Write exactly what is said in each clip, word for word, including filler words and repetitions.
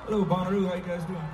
Hello, Bonnaroo. How you guys doing?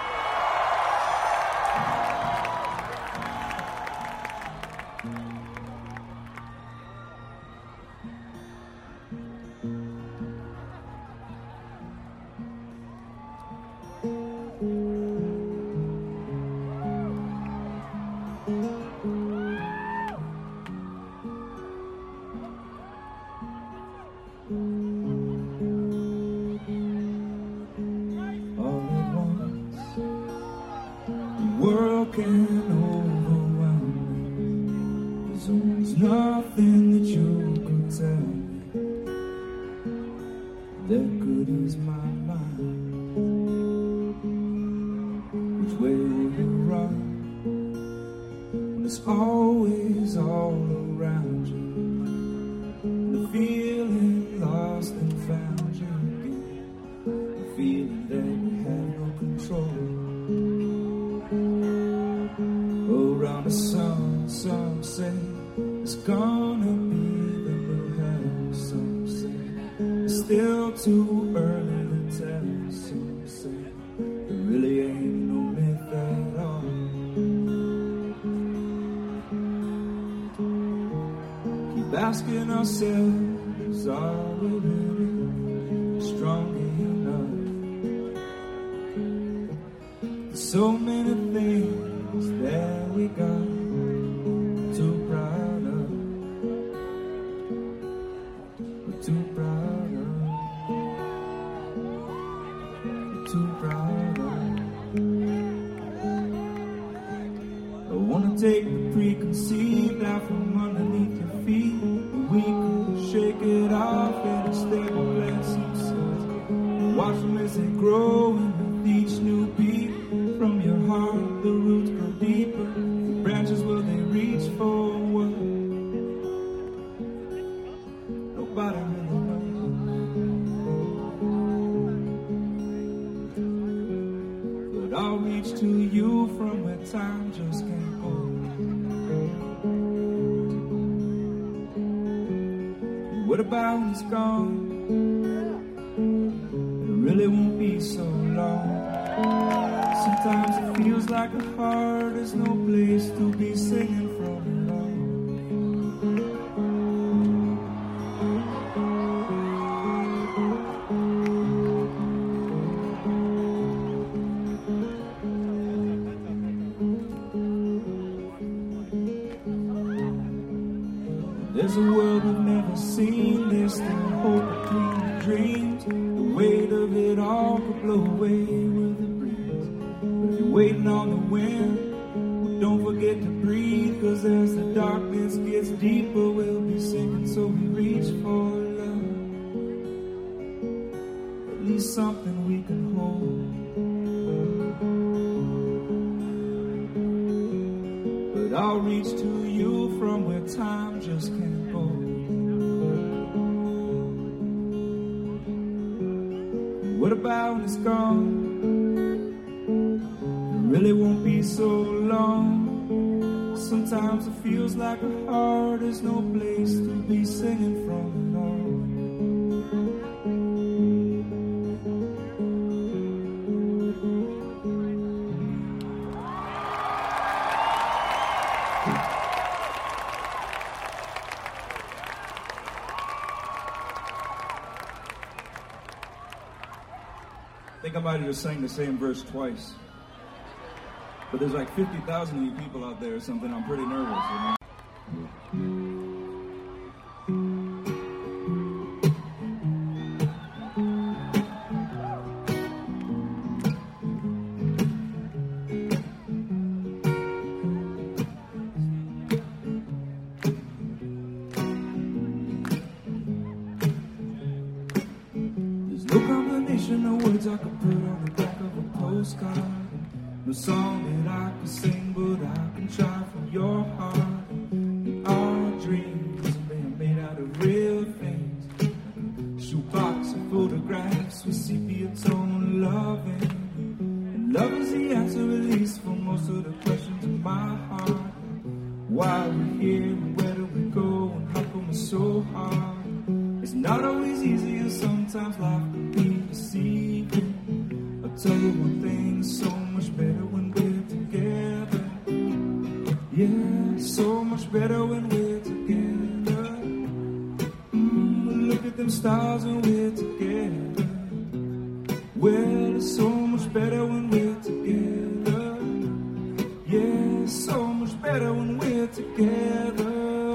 Asking ourselves, are we really strong enough? There's so many things that we got too proud of. We're too proud of. We're too proud of. I wanna take the preconceived out from underneath your feet. We could shake it off and stable and some sense. Watch them as they grow with each new beat. From your heart, the roots grow deeper. The branches, will they reach for what? Nobody really knows. But I'll reach to you from where time just can't go. What about when it's gone? It really won't be so long. Sometimes it feels like a heart is no place to be singing from alone. There's a world we've never seen. There's still hope between the dreams. The weight of it all could blow away with the breeze. But if you're waiting on the wind, well, don't forget to breathe. Cause as the darkness gets deeper, we'll be sinking. So we reach for love, at least something we can hold. But I'll reach to you from where time just can't go. What about when it's gone? It really won't be so long. Sometimes it feels like a heart is no place to be singing from alone. I think I might have just sang the same verse twice. But there's like fifty thousand of you people out there or something. I'm pretty nervous, you know? No combination of words I could put on the back of a postcard. No song that I could sing, but I can try from your heart. And our dreams are made out of real things. Like a shoebox of photographs with sepia tone loving. And love is the answer, at least for most of the questions in my heart. Why are we here and where do we go and how come it's so hard? It's not always easy and sometimes life can be deceiving. A tell you one thing, it's so much better when we're together. Yeah, so much better when we're together. Mm, look at them stars when we're together. Well, it's so much better when we're together. Yeah, it's so much better when we're together.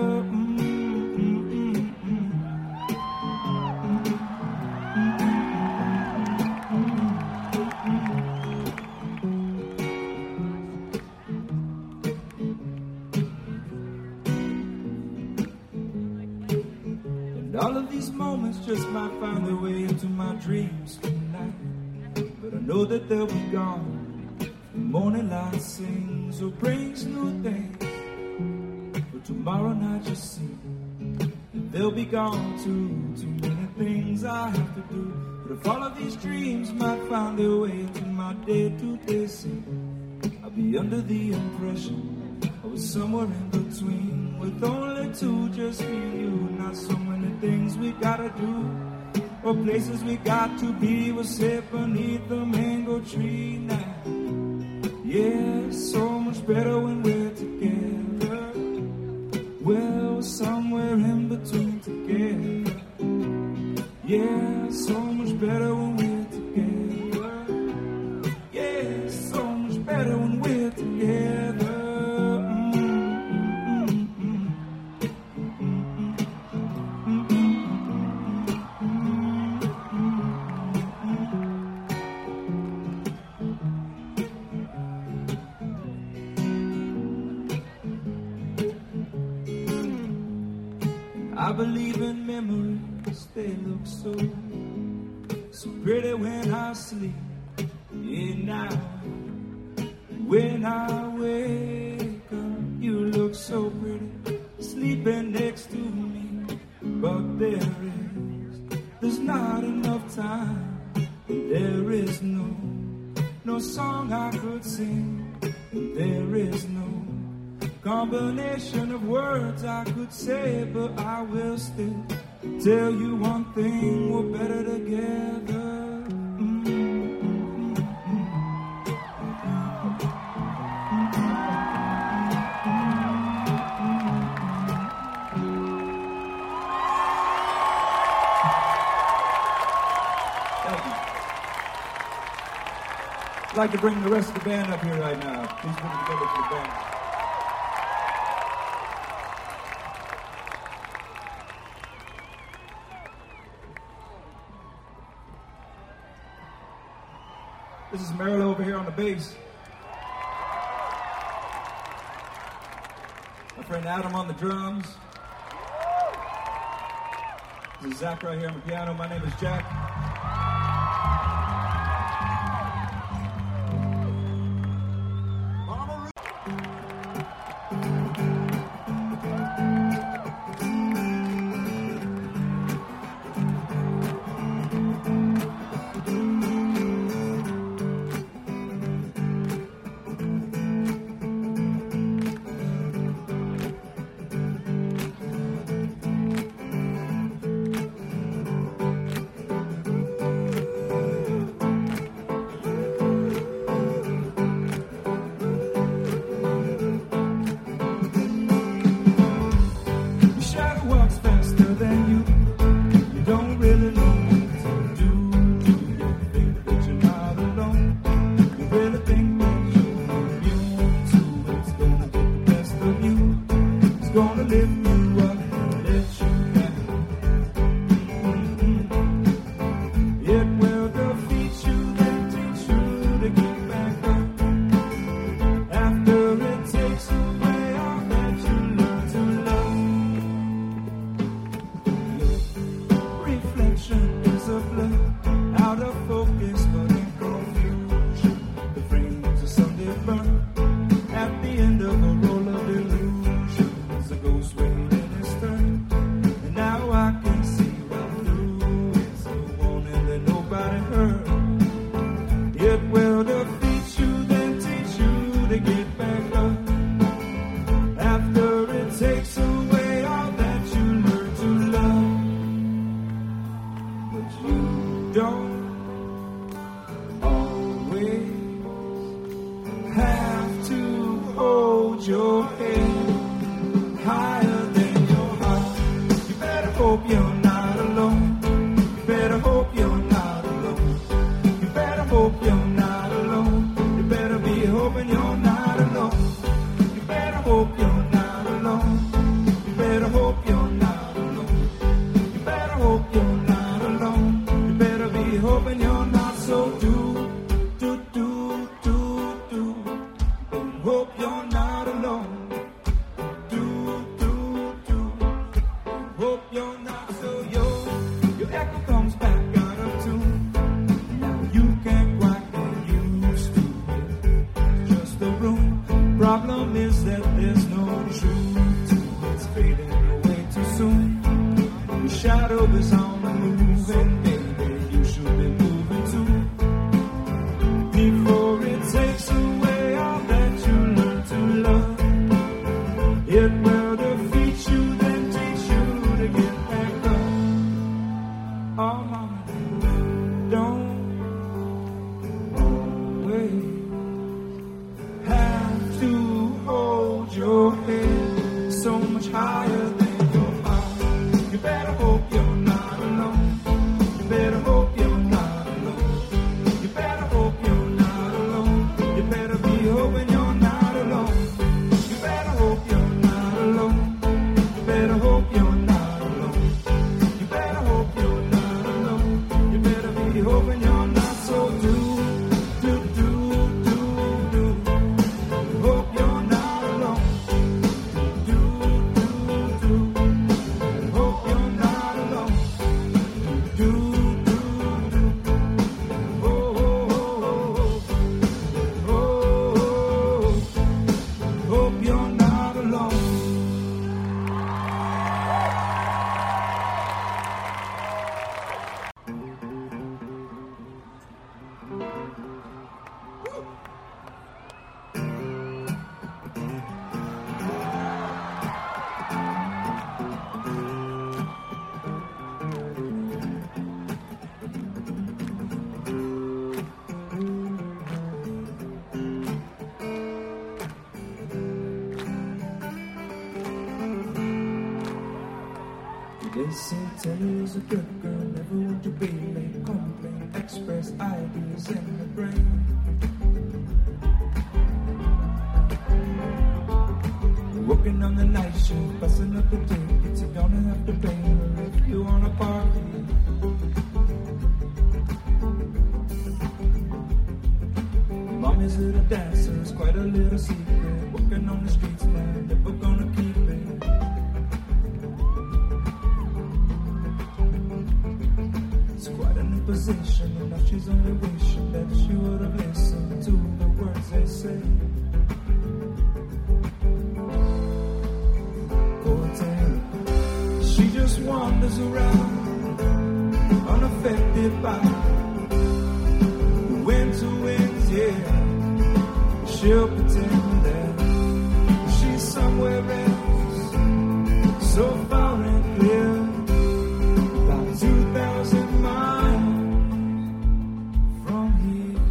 All of these moments just might find their way into my dreams tonight, but I know that they'll be gone. The morning light sings or brings new things, but tomorrow night you see they'll be gone too. Too many things I have to do, but if all of these dreams might find their way into my day-to-day scene, I'll be under the impression I was somewhere in between, with only two, just me and you. Not so many things we gotta do, or places we got to be. We'll sit beneath the mango tree now. Yeah, it's so much better when we're together. Well, we're somewhere in between together. Yeah, it's so much better when we're together. Yeah, it's so much better when we're together. I believe in memories, they look so, so pretty when I sleep. Yeah, now, when I wake up, you look so pretty, sleeping next to me. But there is, there's not enough time, there is no, no song I could sing, there is no combination of words I could say, but I will still tell you one thing, we're better together. Mm-hmm. Thank you. I'd like to bring the rest of the band up here right now. Please put it together for the band. This is Merrill over here on the bass. My friend Adam on the drums. This is Zach right here on the piano. My name is Jack. It will defeat you, then teach you to get back up. Oh, mama, don't always have to hold your head so much higher than your heart. You better hope you're not alone. You better hope you're not alone. You better hope you're not alone. You better be hoping you're not alone. You better hope you're not alone. You better hope you're not alone. You better hope you're not alone. You better be hoping you're not. So do, do, do, do, do. Hope you're not alone. Do, do, do. Hope you're not alone. Do, do, do. Oh, oh, oh, oh, oh. Hope you're not alone. They say Taylor's a good girl, never want to be late. Complain, express ideas in the brain. Working on the night shift, busting up the tickets. You're gonna have to pay her if you wanna party. Mommy's little dancer is quite a little secret. Working on the streets now, never gonna keep it. It's quite an imposition, and now she's only wishing that she would have listened to the words they say. Poor Taylor, she just wanders around, unaffected by the winter winds, yeah. She'll pretend that she's somewhere else, so far and clear, about two thousand miles from here.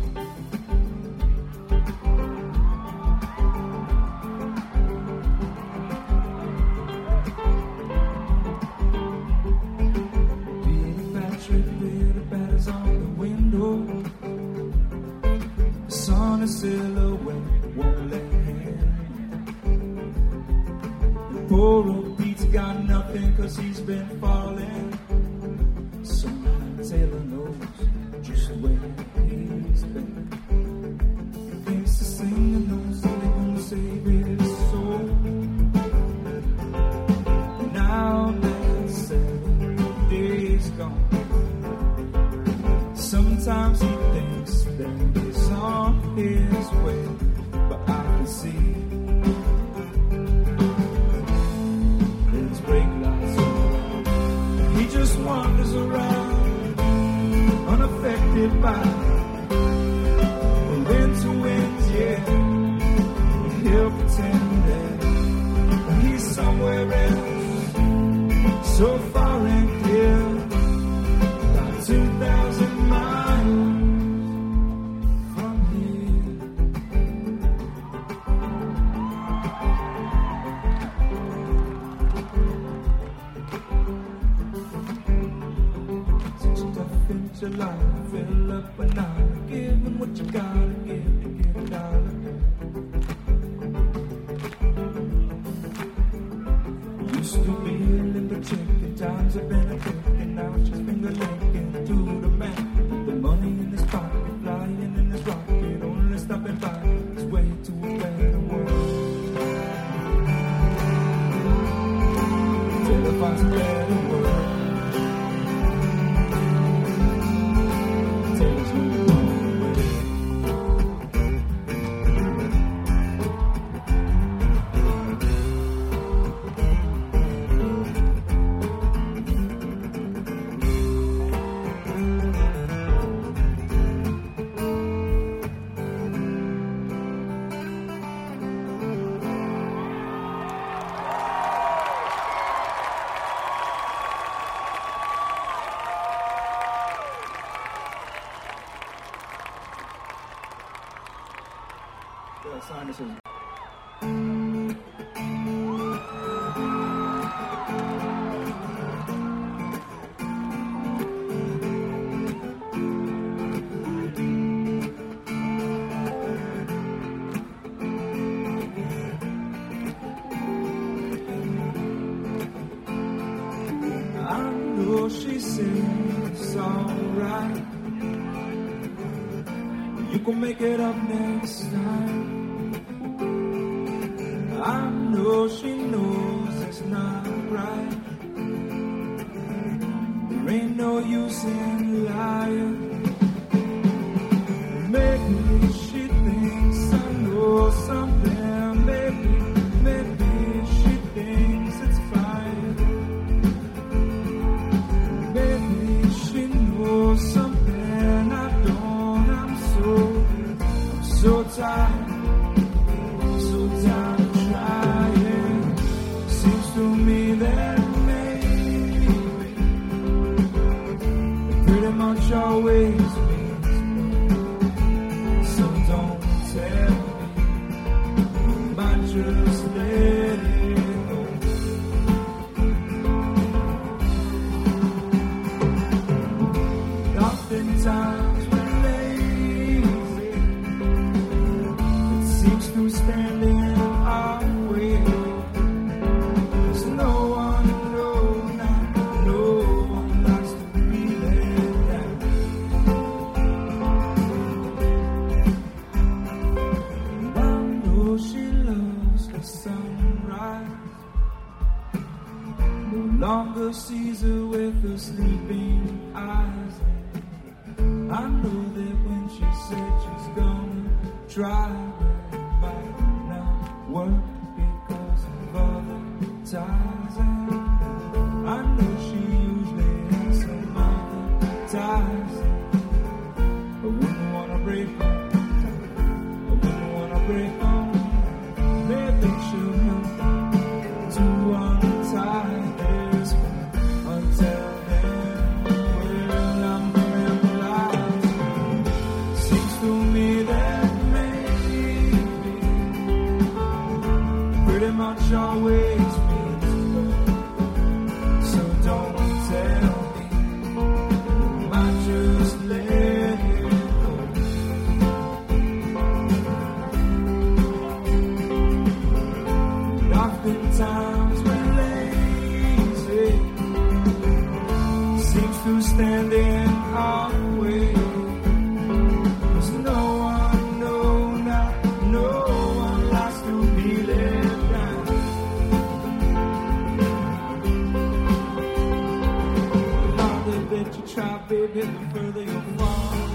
Peter Patrick with the batters on the window. The sun is silhouette won't let him. The poor old Pete's got nothing 'cause he's been falling. Somehow Taylor knows just where he's been. He thinks the singer knows that they're gonna save his soul. Now that seven days gone, sometimes he thinks that he's on his way, but I can see there's brake lights on. He just wanders around, unaffected by the winter winds, yeah. He'll pretend that he's somewhere else, so far and clear, about two thousand miles from here. Such stuff in July, fill up a night, give him what you gotta give to get a dollar. Used to be a little chicken, times have been a chicken, now she's finger licking to the man. The money in his pocket, flying in his rocket, only stopping by his way to a better world. Taylor finds a better world. Taylor's moving away. she said it's alright. You can make it up next time. I know she knows it's not right. There ain't no use in lying. Maybe she thinks I know something. Maybe, maybe she thinks it's fine. Maybe she knows something I don't. I'm so, I'm so tired. So tired of trying. Seems to me that maybe pretty much always. Just let it go. Oftentimes we're lazy. It seems to stand in our way. There's no one, no, not no one likes to be let down. And I know she loves the sunrise. No longer sees her with her sleeping eyes. I know that when she said she's gonna try, but it might not work because of other ties. And I know she usually has some other ties. I wouldn't wanna break them. I wouldn't wanna break them. Maybe she'll help to untie this one until then. Well, I'm realizing seems to me that maybe pretty much always means no. So don't tell me, I just let it go. Oftentimes we're lazy. Seems to stand in our way. There's no one, no, not no one likes to be let down. The harder that you try, baby, the further you'll fall.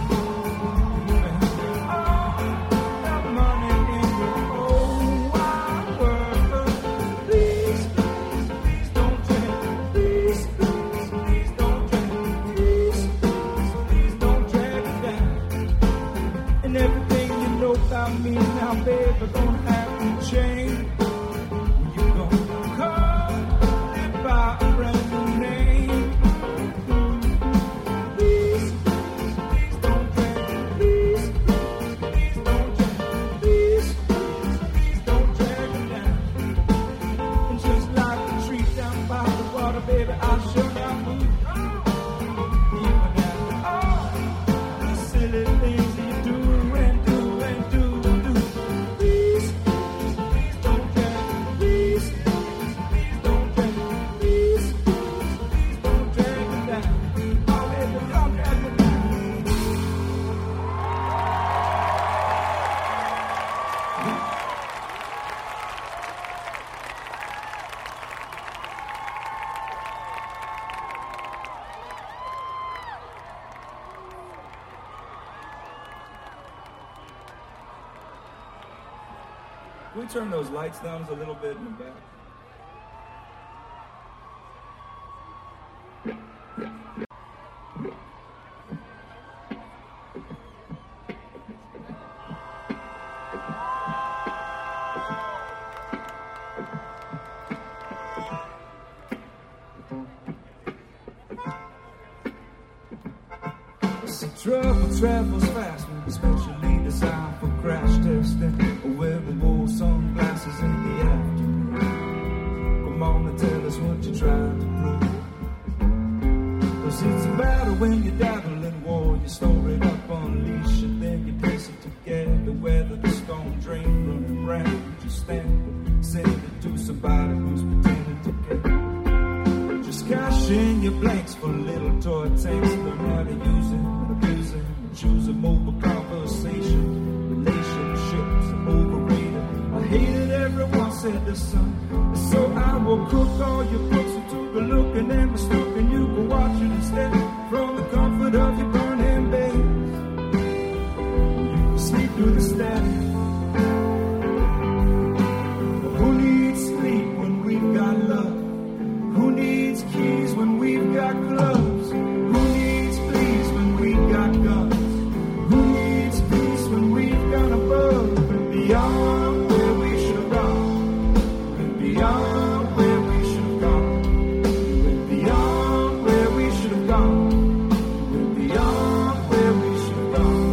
Now, baby, gonna have to change. You're gonna call it by a brand new name. Please, please don't drag. Please, please don't drag. Please, please don't drag me down. And just like a tree down by the water, baby, I'll show you move. Even after all the silly things you do and do and do. Can we turn those lights down a little bit in the back? So trouble travels fast, especially designed for crash testing. Wear the wool sunglasses in the afternoon. Come on and tell us what you're trying to prove. 'Cause it's a battle when you dabble in war. You store it up, unleash it, then you piece it together. Weather the storm drain, running round, you stand. Send it to somebody who's pretending to care. Just cash in your blanks for little toy tanks. Learn how to use it and abuse it. Choose them over conversation. Relationships are overrated. I hated everyone said the sun. So I will cook all your books and took a look and then mistook, and you can watch it instead from the comfort of your burning bed. You can sleep through the static. But who needs sleep when we've got love? Who needs keys when we've got gloves? Who needs pleas when we've got guns? Who needs peace when we've gone above and beyond where we should have gone? And beyond where we should have gone. And beyond where we should have gone. And beyond where we should have gone.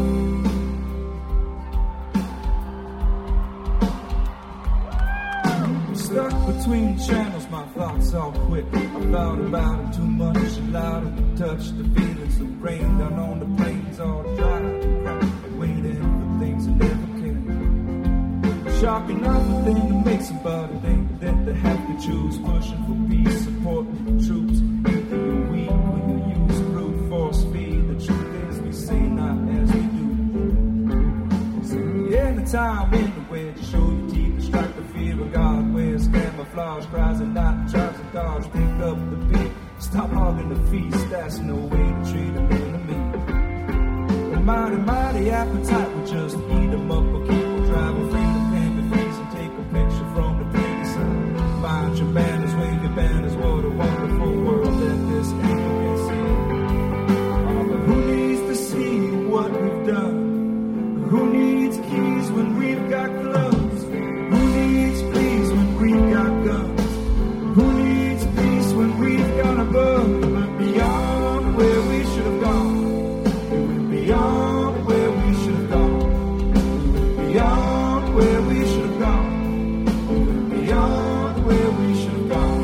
Stuck between channels, my thoughts all quick. I thought about it too much and louder to touch the feelings of rain down on the plains, all dry and cracked, waiting for things that never came. Shocking, nothing thing to make somebody think that they have to choose, pushing for peace, supporting the troops. Either you're weak when you use brute force feed. The truth is we say not as we do. So anytime, anywhere, just show your teeth and strike the fear of God. Wears camouflage, cries and not tries to dodge. Pick up the beat, stop hogging the feast. That's no way to treat an enemy. A mighty, mighty appetite will just eat them up or keep them driving. Freedom can be freeze and take a picture from the pretty side. Mind your banners, wave your banners. What a wonderful world that this anchor can see. Oh, but who needs to see what we've done? Who needs keys when we've got gloves? Who needs pleas when we've got guns? Who needs peace when we've gone above and beyond where we should have gone? We went beyond where we should have gone. We went beyond where we should have gone. We went beyond where we should have gone.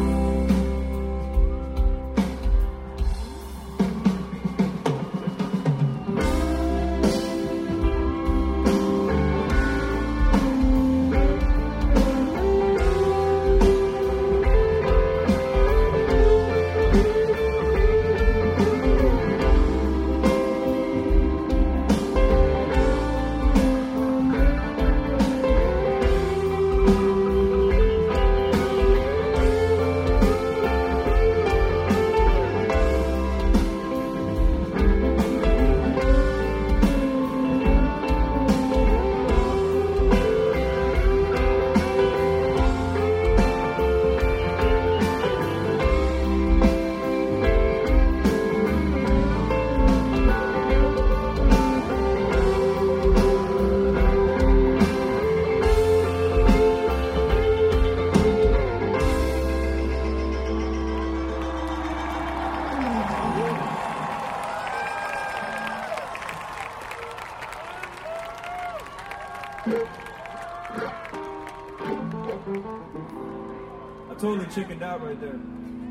I totally chickened out right there.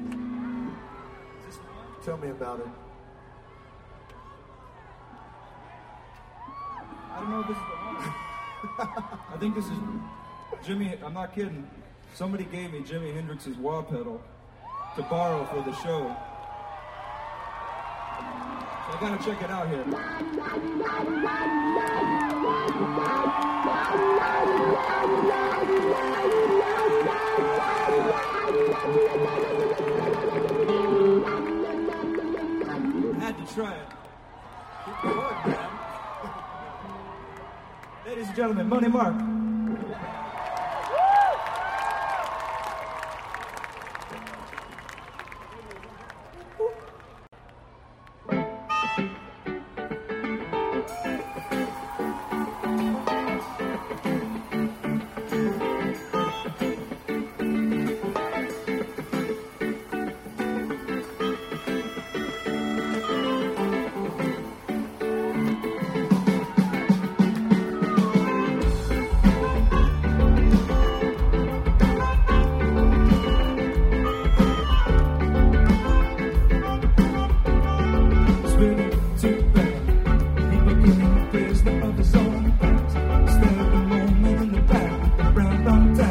Tell me about it. I don't know if this is the one. I think this is Jimi. I'm not kidding. Somebody gave me Jimi Hendrix's wah pedal to borrow for the show. So I gotta check it out here. I had to try it. Keep going, man. Ladies and gentlemen, Money Mark.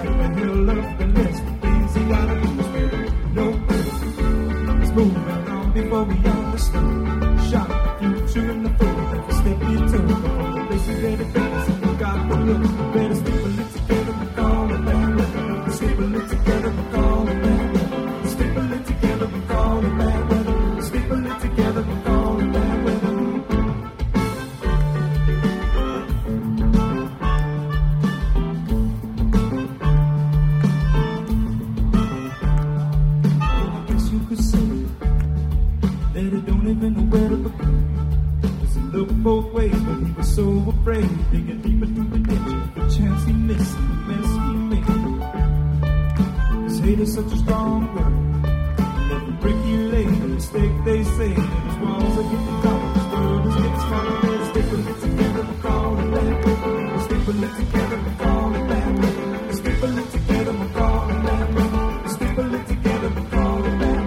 Moving on before we understood. Shot the future in the foot, never step you took. From the places that it takes, and we got the look. Better staple it together, we call it bad. Staple it together, we call it bad. Staple it together, we call it bad. Staple it together, we call it bad. Even know where to begin. Cause he looked both ways, but he was so afraid. Digging deeper through the ditch, the chance he missed, the mess he made. Cause hate is such a strong word. And every brick he laid, a mistake they say. And his walls are getting taller, his world is getting smaller. Let's staple it together, we call it that. Let's staple it together, we call it that. Let's staple it together, we call it that. Let's staple it together, we call it that.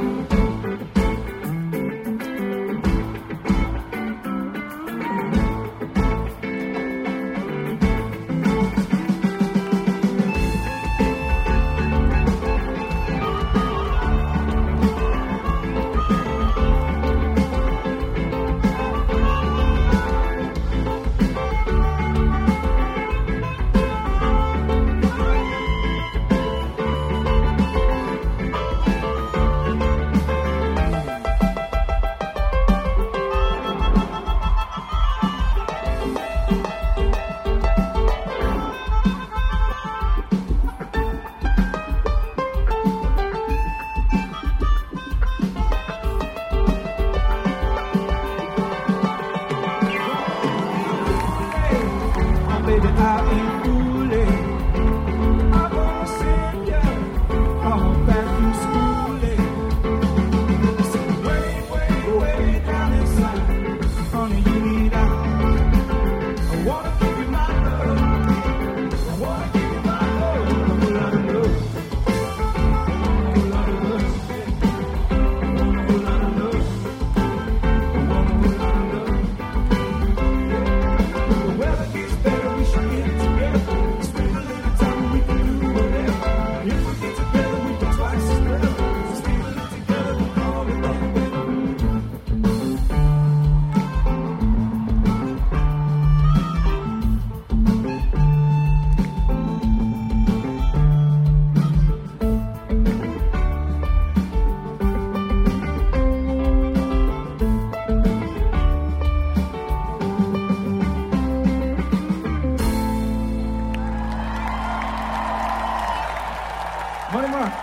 Money Mark.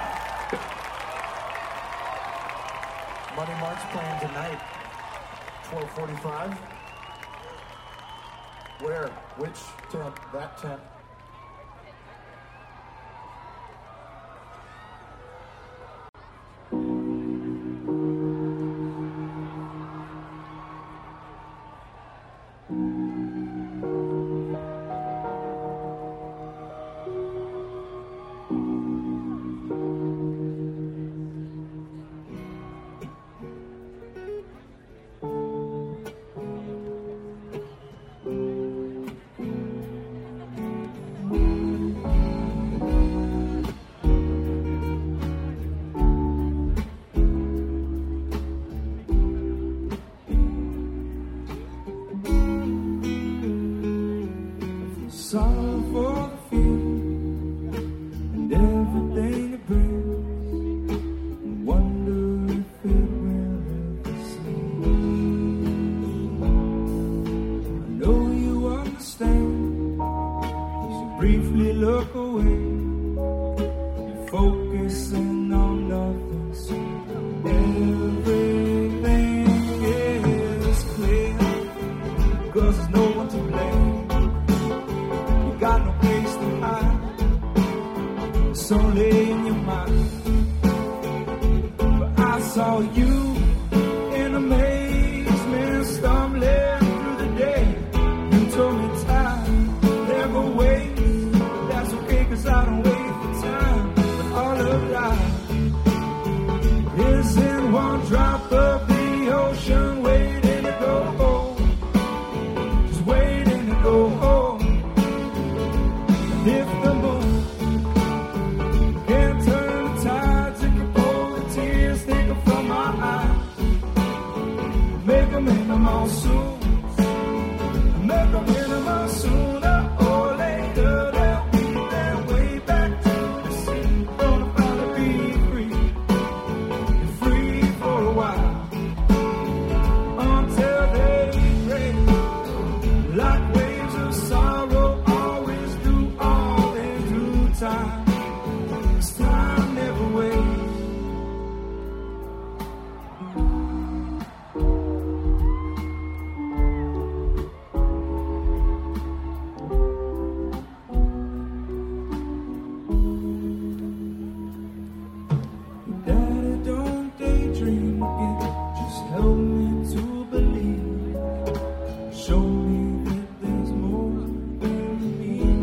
Money Mark's playing tonight, twelve forty-five. Where? Which tent? That tent. Sorrow for the fear and everything it brings, and wonder if it will ever cease. I know you understand, as you briefly look away, you're focusing on nothing sweet. Everything is clear, cause there's no one to blame. Got no place to hide, it's only in your mind. But I saw you in amazement, stumbling through the day. You told me time never waits. That's okay, cause I don't wait for time. But all of life is in one drop of the ocean, waiting to go home, just waiting to go home. If the moon can turn the tides, it can pull the tears, take them from my eyes. soon. Make them minimum sooner or later. They'll be their way back to the sea. Gonna finally be free, free for a while, until they break like waves of sorrow. Always do, all in due time. 'Cause time never waits. Daddy, don't daydream again. Just help me to believe. Show me that there's more in the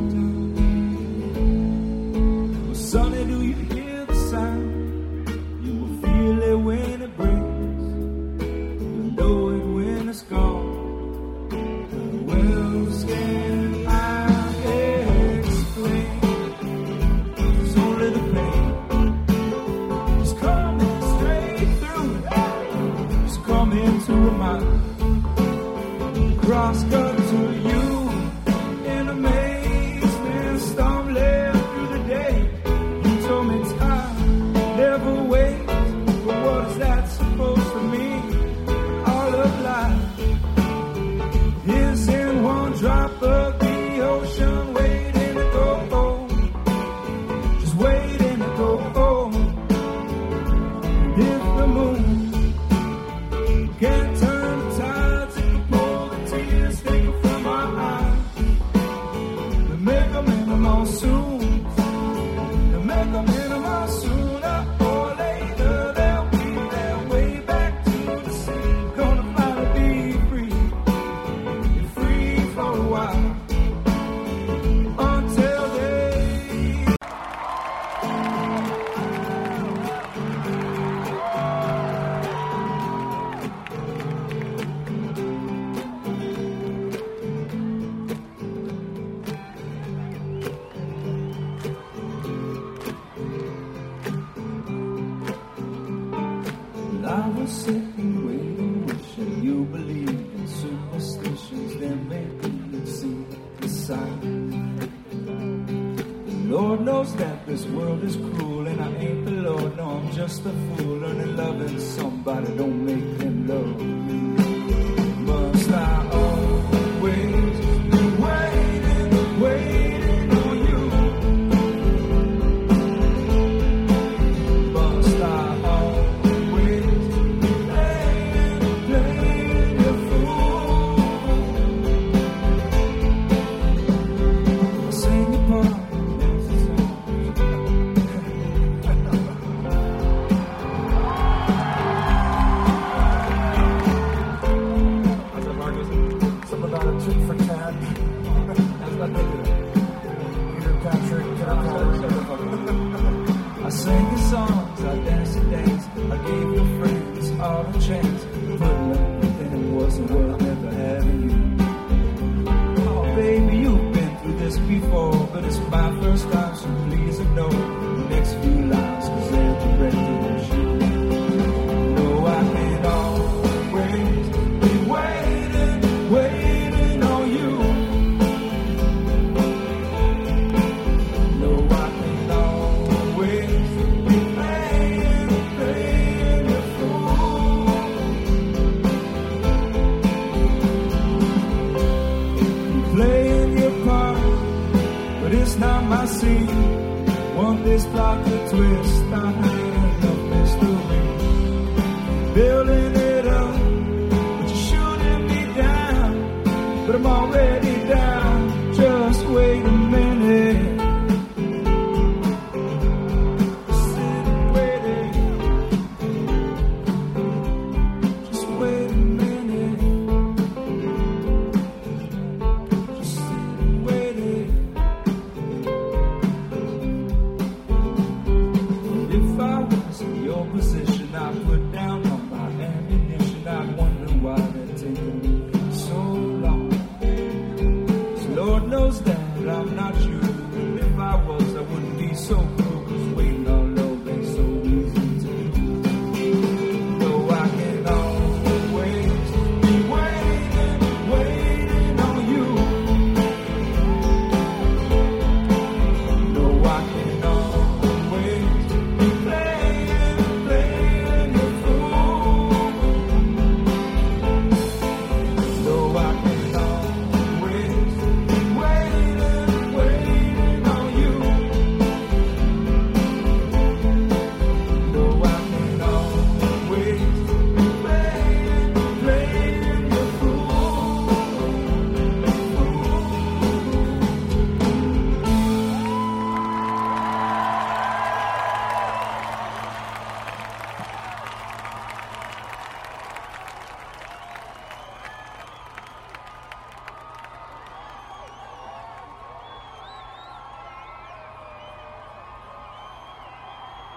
meantime. Well, Sonny, do you hear the sound? You will feel it when it breaks. You'll know it when it's gone. Well, can I explain? It's only the pain. Just coming straight through. Just coming to my cross cut to you in amazement. Stumbling through the day. You told me time never waits. But what is that supposed to mean? All of life is in one drop of the ocean, waiting to go home. Just waiting to go home. If the moon can't turn the tides, it can pull the tears, take them from our eyes. They make them in them all soon. They make them in them all sooner or later. They'll be their way back to the sea. Gonna finally be free, be free for a while, until they. I was sitting, waiting, wishing you believed in superstitions that make you see the sign. The Lord knows that this world is cruel, and I ain't the Lord. No, I'm just a fool, learning loving somebody don't make them love me. Must I always be waiting, waiting on you? Must I always be playing, playing the fool? Sing your part. Something about a tit for tat. That's what they do. Peter Patrick, Peter Patrick. I sang your songs, I danced and danced. I gave your friends all a chance. Putting up with them wasn't worth never having you. Oh, baby, you've been through this before, but it's my first time, so please ignore the next few lines, 'cause they're directed at you. No, I can't always be waiting, waiting on you. No, I can't always be playing, playing the fool. You're playing your part, but it's not my scene. Want this plot to twist, I had enough mystery. Building it up, but you're shooting me down. But I'm already down, just wait a minute. Sitting waiting, just wait a minute. Just sitting waiting. If I was in your position,